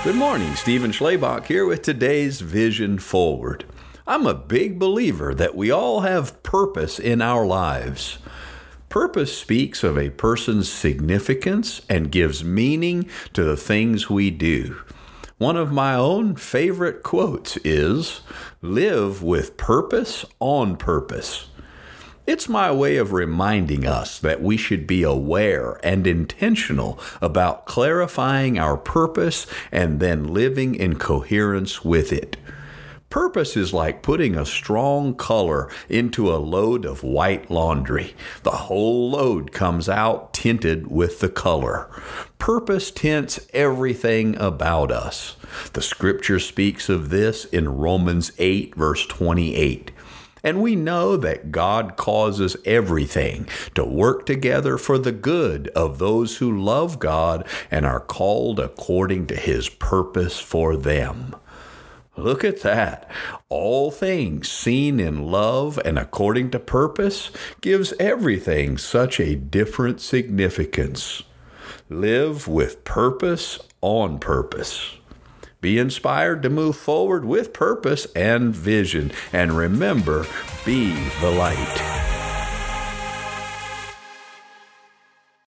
Good morning, Stephen Schlabach here with today's Vision Forward. I'm a big believer that we all have purpose in our lives. Purpose speaks of a person's significance and gives meaning to the things we do. One of my own favorite quotes is, "Live with purpose on purpose." It's my way of reminding us that we should be aware and intentional about clarifying our purpose and then living in coherence with it. Purpose is like putting a strong color into a load of white laundry. The whole load comes out tinted with the color. Purpose tints everything about us. The scripture speaks of this in Romans 8, verse 28. And we know that God causes everything to work together for the good of those who love God and are called according to His purpose for them. Look at that. All things seen in love and according to purpose gives everything such a different significance. Live with purpose on purpose. Be inspired to move forward with purpose and vision. And remember, be the light.